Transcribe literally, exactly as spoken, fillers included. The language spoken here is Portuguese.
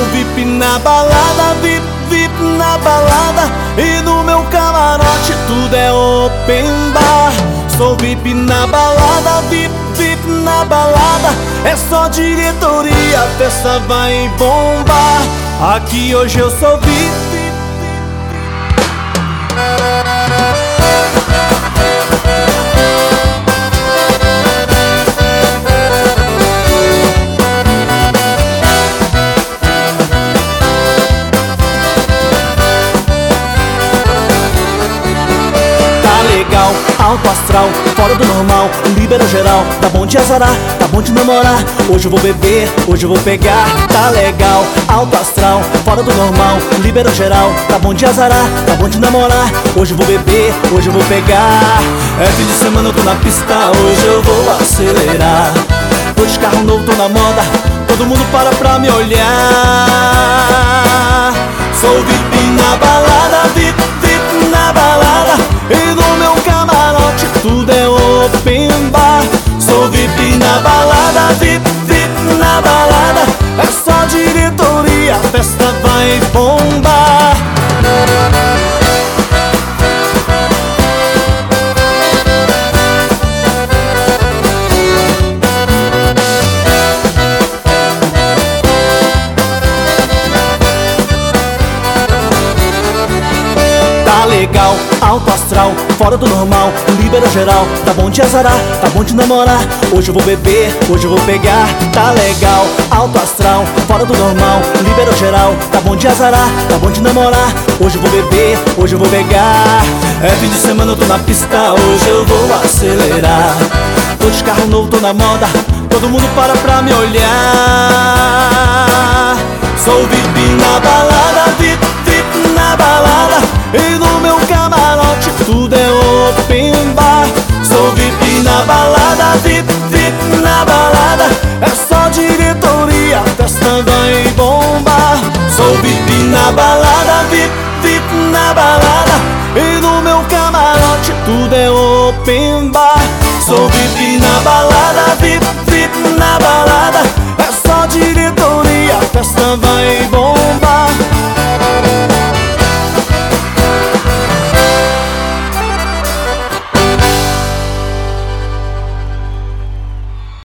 Sou V I P na balada, V I P, V I P na balada. E no meu camarote tudo é open bar. Sou V I P na balada, V I P, V I P na balada. É só diretoria, a festa vai bombar. Aqui hoje eu sou V I P. Legal, alto astral, fora do normal, libera geral. Tá bom de azarar, tá bom de namorar. Hoje eu vou beber, hoje eu vou pegar. Tá legal, alto astral, fora do normal, libera geral. Tá bom de azarar, tá bom de namorar. Hoje eu vou beber, hoje eu vou pegar. É fim de semana, eu tô na pista, hoje eu vou acelerar. Tô de carro novo, tô na moda, todo mundo para pra me olhar. Sou V I P na balada, V I P, V I P na balada. E no meu camarote tudo é open bar. Sou V I P na balada, V I P, V I P na balada. É só diretoria, a festa vai bombar. Tá legal, alto astral, fora do normal, libera geral. Tá bom de azarar, tá bom de namorar. Hoje eu vou beber, hoje eu vou pegar. Tá legal, alto astral, fora do normal, libera geral. Tá bom de azarar, tá bom de namorar. Hoje eu vou beber, hoje eu vou pegar. É fim de semana, eu tô na pista, hoje eu vou acelerar. Tô de carro novo, tô na moda, todo mundo para pra me olhar. Sou V I P na balada, V I P, V I P na balada. E no meu camarote tudo é open bar. Sou V I P na balada, V I P, V I P na balada. É só diretoria, a festa vai bombar. Sou V I P na balada, V I P, V I P na balada. E no meu camarote tudo é open bar. Sou V I P na balada, V I P, V I P na balada. É só diretoria, a festa vai bombar.